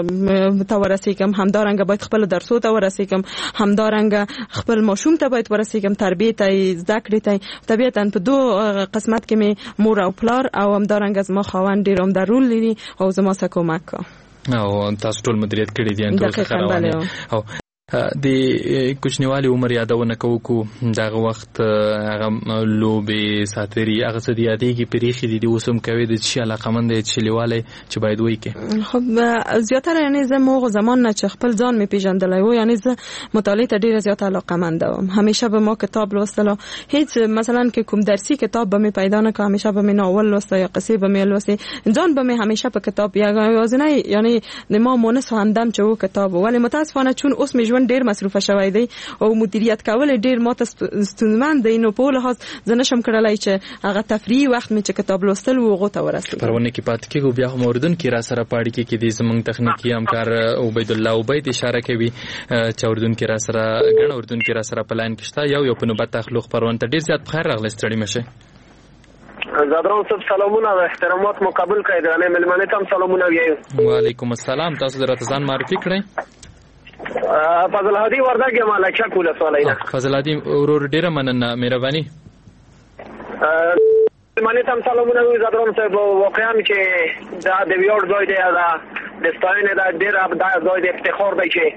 ته ورسېږم همدارنګه باید خپل درسو ته ورسېږم همدارنګه خپل ماشوم ته باید ورسېږم تربیه ته زده کړې ته طبیعتاً په دوه قسمت کې مې مور او پلار او همدارنګه زما خاوند ډیر هم درول لري او زما سره کومک کوي او تاسو ټول مدیریت کړی دي ان ټول خبره او د کوچنیوالي عمر یادونه کوو دغه وخت هغه لوبې ساتري هغه څه دی یادېږي پریخي دي اوسم کوي د چي علاقمند دي چې لیواله چې باید وای کې خب زیاتره یعنی زه موغه زمان نه چې خپل ځان می پیژندلای و یعنی زه مطالعه ته ډیره زیات علاقمند وم همیشه به ما کتاب لوستل هیڅ مثلا که کوم درسي کتاب به می پیدا نه کوم همیشه به می ناول لوست یا قصه به می لوست ځان به می همیشه په کتاب یا یوازنه یعنی ما مونس همدم چې و کتاب ولی متاسفانه چون اوس می ډیر مصروفه شوی دی او مدیریت کول ډیر ماته ستونزمن دی نو په لحاظ زه نشم کړلای چې هغه تفریحي وخت مې چې کتاب لوستل و هغه ته ورسېږم پرونه کې پات کې بیا هم اردن کې را سره پاړی کې کې د زمنګ تخنیکی همکار عبید الله عبید اشاره کوي چې اردن کې را سره غن اردن کې را سره پلان کې شته یو یو په نوبت تخلق پرونه ته ډیر زیات بخیر راغلی ستړي مشه زادران صاحب سلامونه او احترامات مو قبول کړئ درنه ملمنه تم سلامونه ویو وعلیکم السلام تاسو درته ځان معرفي کړئ فضل هادي وردګ یم لکه کوله سوالینا فضل هادي ورور ډیره مننه مهرباني مانه تم سلامونه وی زادران صاحب واقعا چې دا د ویور ځای دی دا د ستاینه دا ډیر دا ځای د افتخار دی چې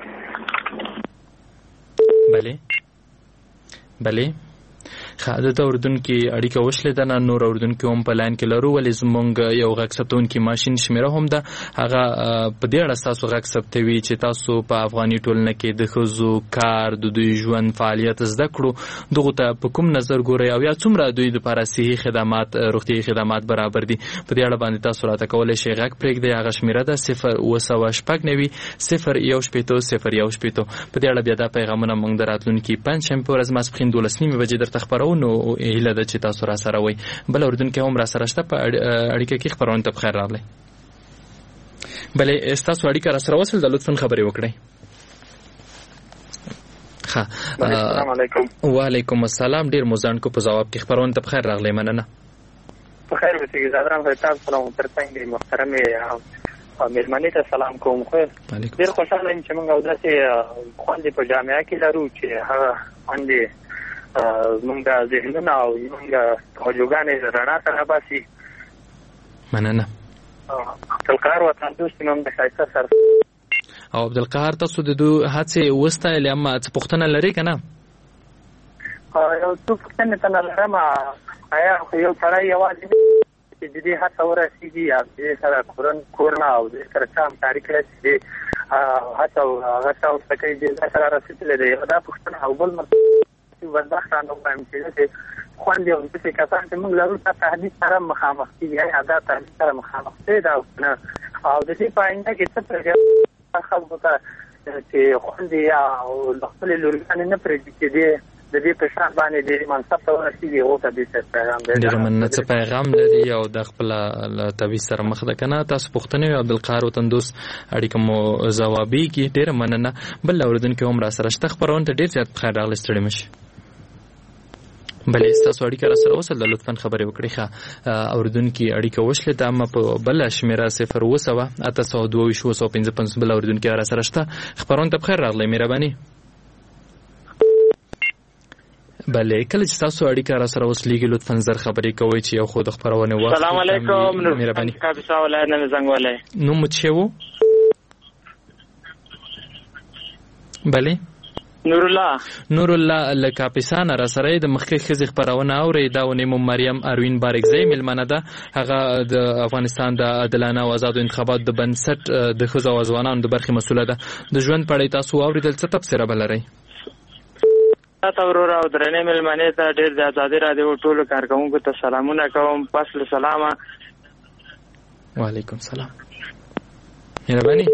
بله بله خاله د اردن کې اړیکه وشلې ده نه نور اردن کې هم په لاین کې لرو ولې زمونږ یو غږ ثبتونکي ماشین شمیره هم ده هغه په دې اړه تاسو غږ ثبتوي چې تاسو په افغاني ټولنه کې د ښځو کار د دوی ژوند فعالیت زده کړو دغه ته په کوم نظر ګورئ او یا څومره دوی لپاره صحي خدمات روغتیايي خدمات برابر دي په دې اړه باندې تاسو راته کولای شئ غږ پرېږدئ هغه شمیره ده صفر اوه سوه شپږ نوي صفر یو شپېته صفر یو شپېته په دې اړه بیا دا پیغامونه موږ د راتلونکي پنجشنبې په ورځ ماسپښین دولس نیمې بجې درته خپرو خبرونو هیله ده چې تاسو را سره وي. بل اوریدونکو هم را سره شته په اړیکه کې خبرونه ته بخیر راغلی. بلې تاسو اړیکه را سره وصل د لطفاً خبرې وکړئ. ها السلام علیکم. وعلیکم السلام. ډیر مزان کو په جواب کې خبرونه ته بخیر راغلی. مننه. په خیر اوسئ. زادران تاسو سلام ترڅنګ محترم او مېرمنې ته سلام کوم. خو ډیر خوشاله یم چې موږ او داسې خوندې په جامعه کې لرو چې هغه خوندې موږ ذهنونه او موږ توجهګانې رڼا ته راباسي. مننه. عبدالقهار وطن دوست هم د ښایسته سر او عبدالقهار تاسو د دو هڅې وستایلې اما څه پوښتنه لرئ که نه؟ یو څو پوښتنې ته نه لرم. آیا یو سړی یوازې چې د دې هڅه ورسېږي یا د دې سره کورنه او د دې سره څه همکاري کړی چې دې هڅه هغه څه ورته کوي دې ځای سره رسېدلی دی. یو دا پوښتنه او بل بدبختانه ووایم چې داسې خوند یو داسې کسان چې موږ لرو دا تهدید سره مخامخ کېږي. آیا دا تهدید سره مخامخ دی دا نه او د دې په آینده کې څه پرېږدي خلکو ته چې خوندې او د خپلې لورګانې نه پرېږدي چې دې د دې په شان باندې د منصب ته ورسېږي هغو ته دې څه پیغام دی؟ ډېره مننه. څه پیغام لري او د خپله له تبعیض سره مخ ده که نه؟ تاسو پوښتنې عبدالقهار وطندوس اړیکه مو ځوابېږي. ډېره مننه. بل اورېدونکي هم را سره شته. خپرونې ته ډېر زیات بخیر راغلی. ستړي مه شئ. بلې ستاسو اړیکه را سره وصل ده. لطفا خبرې وکړئ. ښه اورېدونکي اړیکه وشلې ده اما په بله شمېره صفر اوه سوه اته سوه دوه ویشت اوه سوه پنځه پنځوس بل اورېدونکي را سره شته. خپرونې ته بخیر راغلی. مهرباني. بلې کله چې تاسو اړیکه را سره وصلېږي لطفا زر خبرې کوئ چې یو خو د خپرونې وخت. سلام علیکم. مهرباني. کاپیسا ولایت نه زنګ ولای. نوم مو څه و؟ بلې نور الله. نور الله له کاپیسا نه را سره د مخکې ښځې خپرونه اورئ. دا ونې مو مریم اروین بارکزۍ مېلمنه ده. هغه د افغانستان د عادلانه او آزادو انتخاباتو د بنسټ د ښځو او ځوانانو د برخې مسؤله ده. د ژوند په اړه تاسو واورېدل. څه تبصره به لرئ؟ تاسو وروره او درنې مېلمنې ته ډېر د ازادي راډیو ټولو کارکوونکو ته سلامونه کوم. پس له سلامه. وعلیکم سلام. مهرباني.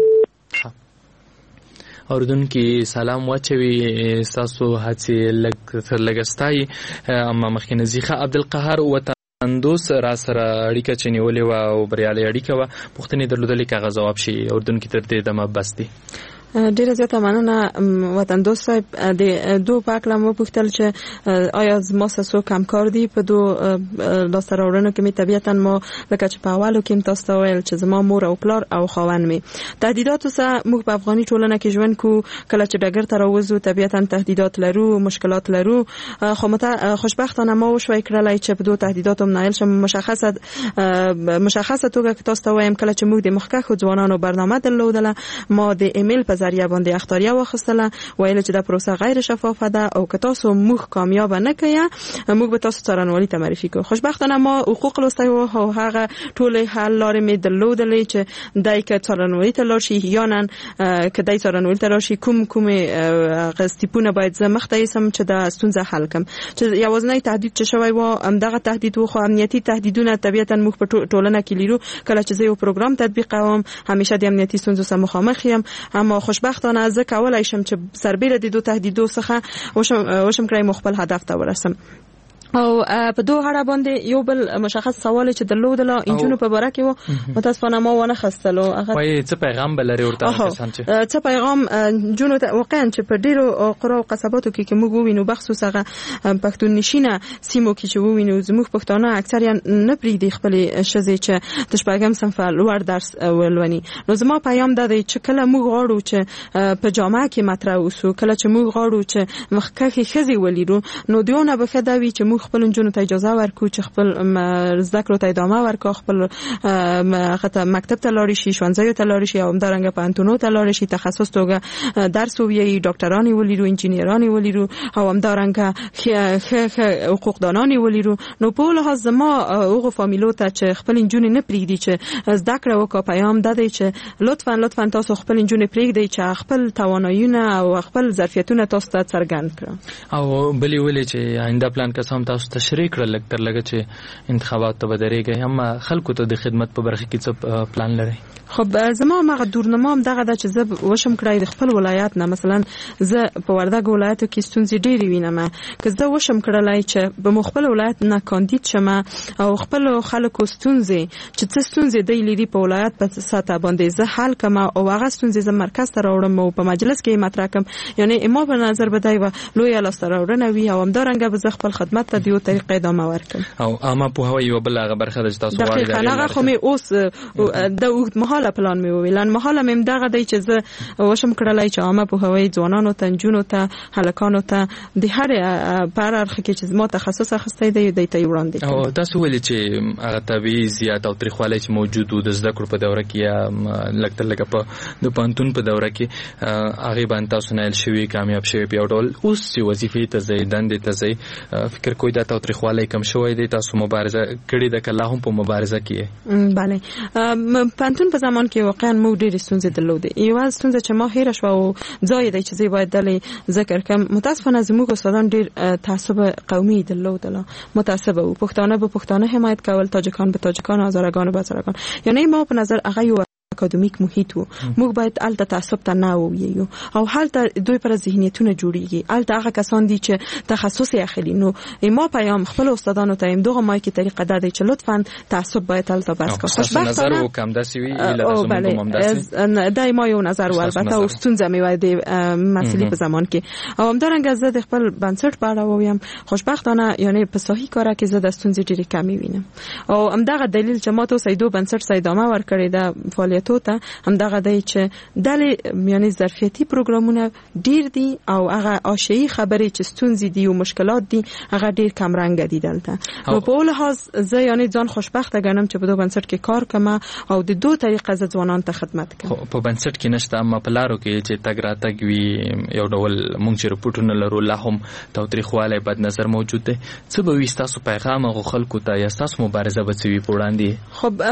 اوریدونکي سلام واچوي. ستاسو هڅې لږ تر لږه ستایي اما مخکې نه ځي. ښه عبدالقهار وطندوس را سره اړیکه چې نیولې وه او بریالۍ اړیکه وه. پوښتنې درلودلې که هغه ځواب شي. اوریدونکي تر دې دمه بس دي. ډیره زیاته مننه وطندوس صاحب. د دو په هکله مو پوښتل چې آیا زما څه څوک همکار دي په دو لاسته راوړنو کې. مې طبیعتا ما لکه چې په اولو کې م تاسو ته ویل چې زما مور او پلار او خاوند مې تهدیداتو سره موږ په افغاني ټولنه کې ژوند کوو. کله چې ډګر ته راوځو طبیعتا تهدیدات لرو، مشکلات لرو. خو خوشبختانه ما وشوی کړلی چې په دو تهدیداتو نایل شم. مشخصه مشخصه توګه که تاسو ته وایم کله چې موږ د مخکښو ځوانانو برنامه درلودله ما د ایمیل په ذریعہ باندې اختیاریه واخیستله. ویل چې دا پروسه غیر شفافه ده او که تاسو موږ کامیاب نه کړئ موږ به تاسو څارنوالي ته معرفي کوو. خوشبختانه ما حقوق لوستی و او هغه ټول حل لارې مې درلودلې چې دای که څارنوالي ته لاړ شي یا نه که دای څارنوالي ته لاړ شي کوم کوم غستیپونه باید زه مخته یسم چې دا ستونزه حل کړم. چې یوازینی تهدید چې شوی و همدغه تهدید و. خو امنیتي تهدیدونه طبیعتا موږ په ټولنه کې لرو. کله چې زه یو پروګرام تطبیقوم همیشه د امنیتي ستونزو سره مخامخ یم. اما خوشبختانه زه کولای شم چې سربېره د دو تهدیدو څخه وشم وشم کړی مو خپل هدف ته ورسم. او په دوه اړه باندې یو بل مشخص سوال چې درلودله انجونو په باره کې و متاسفانه ما ونه خستلو. هغه وایي څه پیغام به لري ورته کسان چې څه پیغام جونو ته واقعا چې په ډیرو قرا او قصباتو کې کې موږ ووینو بخصوص هغه پښتون نشینه سیمو کې چې ووینو زموږ پښتانه اکثریت نه پریدي خپل شزې چې د شپږم صنف لوړ درس ولوني. نو زما پیغام دا دی چې کله موږ غواړو چې په جامعه کې مطرح اوسو، کله چې موږ غواړو چې مخکښې ښځې ولرو، نو دیونه به ښه دا وي چې موږ خپل نجونو ته اجازه ورکو چې خپل زده کړو ته ادامه ورکړي، خپل مکتب ته لاړ شي، ښوونځیو ته لاړ شي او همدارنګه پوهنتونونو ته لاړ شي، تخصص توګه درس ووایي، ډاکټران ولرو، انجینران ولرو او همدارنګه حقوقدانان ولرو. نو په لحاظ زما هغه فامیلو ته چې خپل نجونې نه پریږدي چې زده کړه وکړي، پیغام دا دی چې لطفا لطفا تاسو خپل نجونې پریږدئ چې خپل تواناییونه او خپل ظرفیتونه تاسو ته څرګند کړي. او بلې ولې چې آینده پلان که څه هم تاسو تشریح کړل لکه تر لګه چې انتخابات ته بدرېږي هم خلکو ته د خدمت په برخه کې څه پلان لري؟ خب زما مغه دورنامه هم دغه د چې زه وشم کړای د خپل ولایت نه مثلا زه په وردګ ولایت کې ستونزې ډېری وینم که زه وشم کړلای چې په خپل ولایت نه کاندید شم او خپل خلکو ستونزې چې څه ستونزې دی لري په ولایت په ساته باندې زه حل کوم او هغه ستونزې زه مرکز ته راوړم او په مجلس کې مطرح کوم یعنی ما په نظر بدای و لوی لاس راوړنه وی او همدارنګه به زه خپل خدمت ته دیو طریقې ادامه ورکړم او اما په هوی یو بل هغه برخه د تاسو وایي دغه هغه خو مې اوس د اوږد مهاله پلان مې ویلان مهاله مې دغه دی چې زه وشم کړلای چې عامه په هوی ځوانانو ته جنونو ته هلکانو ته د هر پر اړخ کې چې زما تخصص اخستې دی د ته وړاندې او تاسو ولې چې هغه طبي زیات او تاریخواله چې موجود و د زده کړو په دوره کې یا لکه لکه په د پانتون په دوره کې هغه باندې تاسو نه شوي کامیاب شوي په ډول اوس چې وظیفې ته زیدان دي ته زی فکر کوی دا تاریخواله کم شوی دی تاسو مبارزه کړې د کله هم په مبارزه کې بله پانتون په زمان کې واقعا مو ډېر ستونزې درلودې یو ستونزه چې ما هیر شو او ځای دی چې زی باید دلې ذکر کوم متاسفانه زموږ استادان ډېر تعصب قومي درلودل متعصب او پښتانه به پښتانه حمایت کول تاجکان به تاجکان هزارگان به هزارگان یعنی ما په نظر هغه یو اکادمیک محیط وو موږ باید الته تعصب ته نه وایو او حالته دوی پر ذهنیتونه جوړیږي الته هغه کسان دي چې تخصص یې اخلي نو ما پیام خپل استادانو ته ایم دغه مای کی طریقه ده چې لطفا تعصب باید الته بس کا خوشبختانه نظر وکم داسي وی اله زموږ هم داسي دای ما یو نظر و البته او ستونزه مې وای د مسلې په زمان کې او همدارنګه زه د خپل بنسټ په اړه وایم خوشبختانه یعنی په صحیح کاره کې زه د ستونزې ډېری کمی وینم او همدغه دلیل چې ما ته سیدو بنسټ سیدامه ور کړی دا فعالیت ته هم دغه دی چې دلې یعنی ظرفیتي پروګرامونه ډیر دي او هغه آشیي خبرې چې ستونزې دي او مشکلات دي هغه ډیر کم رنګ دي دلته نو په اول حاز زه یعنی ځان خوشبخته ګڼم چې په دوه بنسټ کې کار کوم او د دوه طریقې ز ځوانان ته خدمت کوم په بنسټ کې نشته اما په لارو کې چې تګ را تګ وی یو ډول مونږ چې رپورټونه لرو لا هم تاریخواله بد نظر موجود دی څه به وي تاسو پیغام او خلکو ته یا تاسو مبارزه به څه وي پوړاندې خب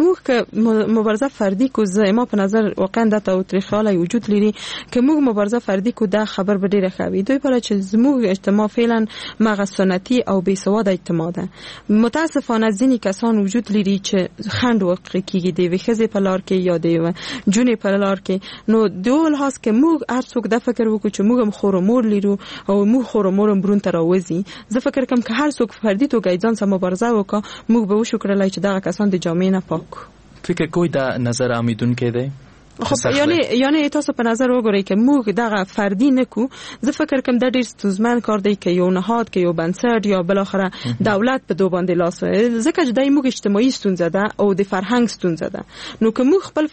موږ مبارزه فردي کو زه ما په نظر واقعا د تاریخواله وجود لري که موږ مبارزه فردي کو دا خبر به ډیره خوي دوی پر چې زموږ اجتماع فعلا مغه سنتي او بې سواد اجتماع ده متاسفانه ځینې کسان وجود لري چې خند واقع کیږي دی وخزه په لار کې یا دی جونې په لار کې نو دوه لحاظ کې موږ هر څوک د فکر وکړو چې موږ هم خور مور لرو او موږ خور مور برون تر اوزي زه فکر کوم که هر څوک فردي توګه ځان سم مبارزه وکړي موږ به وشو کړلای چې دا کسان د جامعې نه پاک فکر کوی دا نظر امیدون کې دی خب یعنی یعنی تاسو په نظر وګورئ چې موږ دغه فردي نکو زه فکر کوم د ډیر ستونزمن کار دی که یو نهاد کې یو بنسټ یا بل اخره دولت په دوه باندې لاس ځکه چې دای موږ اجتماعي ستونزه ده او د فرهنګ ستونزه ده نو که موږ خپل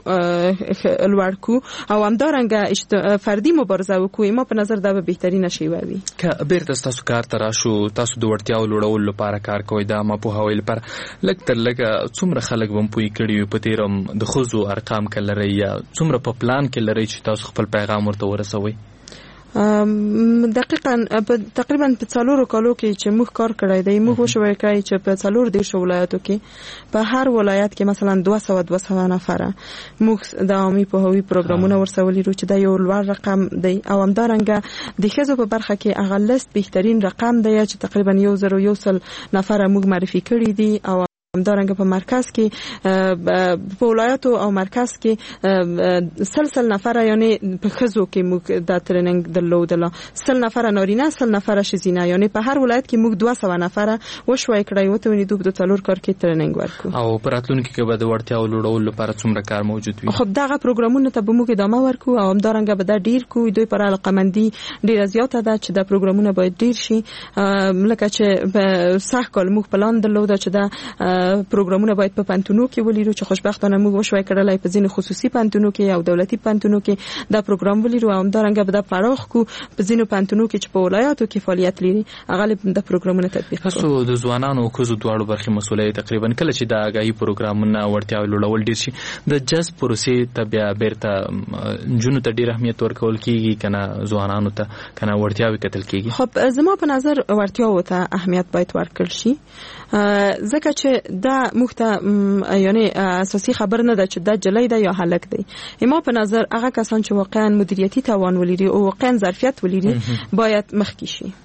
فرهنګ لوړ کو او همدارنګه فردي مبارزه وکړو ما په نظر دا به بهتري نشي وي که بیرته تاسو کار تر شو تاسو د ورتیاو لوړول لپاره کار کوئ دا ما په هویل پر لکه تر لکه څومره خلک بم پوي کړي په تیرم د خوځو ارقام کله یا څومره په پلان کې لري چې تاسو خپل پیغام ورته ورسوي دقیقاً تقریبا په څلورو کالو کې چې موږ کار کړی دی موږ وشوي کړی چې په څلور دیرش ولایتو کې په هر ولایت کې مثلا دوه سوه دوه سوه نفره موږ د عامي پوهاوي پروګرامونه ورسولي چې دا یو لوړ رقم دی او همدارنګه د ښځو په برخه کې هغه لیست بهترین رقم دی چې تقریبا یو زر یو سل نفره موږ معرفي کړی دي او همدارنګه په مرکز کې په ولایتو او مرکز کې سلسل نفره یعنی په خزو کې موږ د ترننګ درلودل سل نفره نارینه سل نفره شزینه یعنی په هر ولایت کې موږ دوه سوه نفره وشوي کړی وته ونی دوه څلور کار کې ترننګ ورکو او پراتلونکو کې به د ورتیا ولړول لپاره څومره کار موجود وي خو دغه پروګرامونه ته به موږ ادامه ورکو او همدارنګه به د ډیر کو دوی پر علاقمندي ډیر زیاته ده چې د پروګرامونه باید ډیر شي لکه چې په صح کال موږ پلان درلود چې د پروګرامونه باید په پانتونو کې ولیرو چې خوشبختانه موږ وشوي کړلای په ځینې خصوصي پانتونو کې او دولتي پانتونو کې دا پروګرام ولیرو او همدارنګه به د پراخ کو په ځینو پانتونو کې چې په ولایتو کې فعالیت لري هغه د پروګرامونو تطبیق کوي تاسو د ځوانانو او کوزو دواړو برخې مسولې تقریبا کله چې د آگاهي پروګرامونه ورتیا لوړول ډیر شي د جذب پروسې ته بیا بیرته جنو ته ډیر اهمیت ورکول کیږي کنه ځوانانو ته کنه ورتیاوي کتل کیږي خب زما په نظر ورتیاو ته اهمیت باید ورکړل شي ځکه چې دا موږ ته یعنی اساسي خبر نه ده چې دا جلای ده یا هلک دی ما په نظر هغه کسان چې واقعا مدیریتي توان ولري او واقعا ظرفیت ولري باید مخکې شي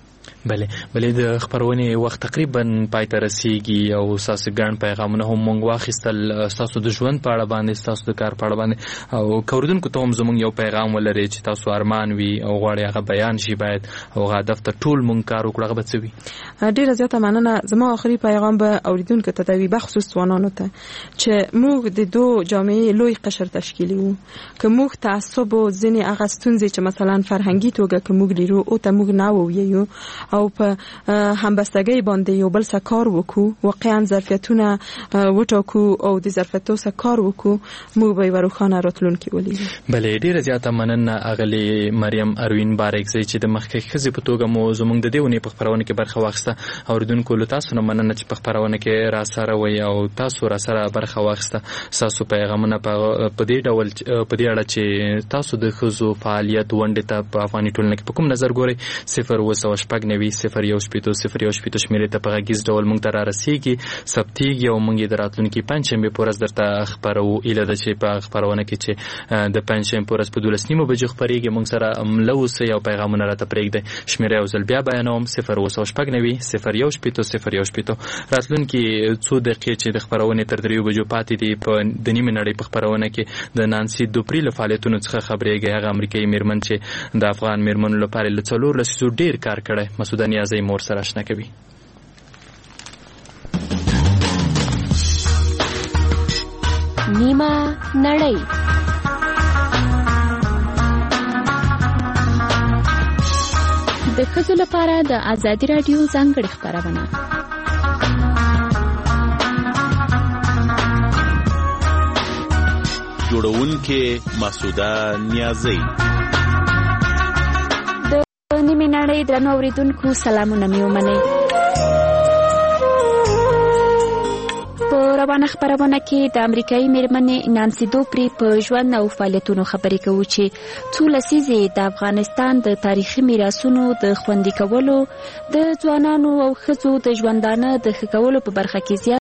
بله بله د خبرونې وخت تقریبا پای ته رسیږي او تاسو ګڼ پیغامونه هم مونږ واخیستل تاسو د ژوند په اړه باندې تاسو د کار په اړه باندې او کوردونکو ته هم زموږ یو پیغام ولري چې تاسو ارمان وي او غواړئ هغه بیان شي باید او هدف ته ټول مونږ کار وکړو هغه به څه وي. ډیره زیاته مننه. زما آخري پیغام به اوریدونکو ته دی بخصوص ځوانانو ته چې موږ د دو جامعې لوی قشر تشکیلی وو که موږ تعصب او ځینې هغه ستونزې چې مثلا فرهنګي توګه که موږ لرو او ته موږ نه وویو او په همبستګۍ باندې یو بل سره کار وکړو واقعا ظرفیتونه وټاکو او د ظرفیتو سره کار وکړو موږ به یو روښانه راتلونکي ولرو. بله ډیره زیاته مننه اغلې مریم اروین بارکزی چې د مخکې ښځې په توګه مو زموږ د دې ونې په خپرونه کې برخه واخیسته. اوریدونکو له تاسو نه مننه چې په خپرونه کې راسره وئ او تاسو راسره برخه واخیسته. ستاسو پیغامونه په دې ډول په دې اړه چې تاسو د ښځو فعالیت ونډې ته په افغاني ټولنه کې په کوم نظر ګورئ صفر اوه سوه شپږ نوي صفر یو شپېته صفر یو شپېته شمېرې ته په غږیز ډول موږ ته رارسیږي ثبتیږي او موږ یې د راتلونکي پنجشنبې په ورځ درته خپروو. ایله ده چې په خپرونه کې چې د پنجشنبې په ورځ په دولس نیمو بجو خپرېږي موږ سره مله اوسئ او پیغامونه راته پرېږدئ. شمېره یو ځل بیا بیانوم صفر اوه سوه شپږ نوي صفر یو شپېته صفر یو شپېته. راتلونکي څو دقیقې چې د خپرونې تر دریو بجو پاتې دي په د نیمې نړۍ په خپرونه کې د نانسي دوپري له فعالیتونو څخه خبرېږي. هغه امریکایي میرمن چې د افغان میرمنو لپاره له څلور لسیزو ډېر کار کړی. مسعوده نیازی مور سره اشنا کوي. نیمه نړۍ د ښځو لپاره د ازادي راډیو ځانګړې خپرونه. جوړونکې مسعوده نیازی. د نیمې نړۍ درنو اوریدونکو سلامونه مې ومنئ. په روانه خپرونه کې د امریکایي میرمنې نانسي دوپري په ژوند او فعالیتونو خبرې کوو چې څو لسیزې د افغانستان د تاریخي میراثونو د خوندي کولو د ځوانانو او ښځو د ژوندانه د ښه کولو په برخه کې زیات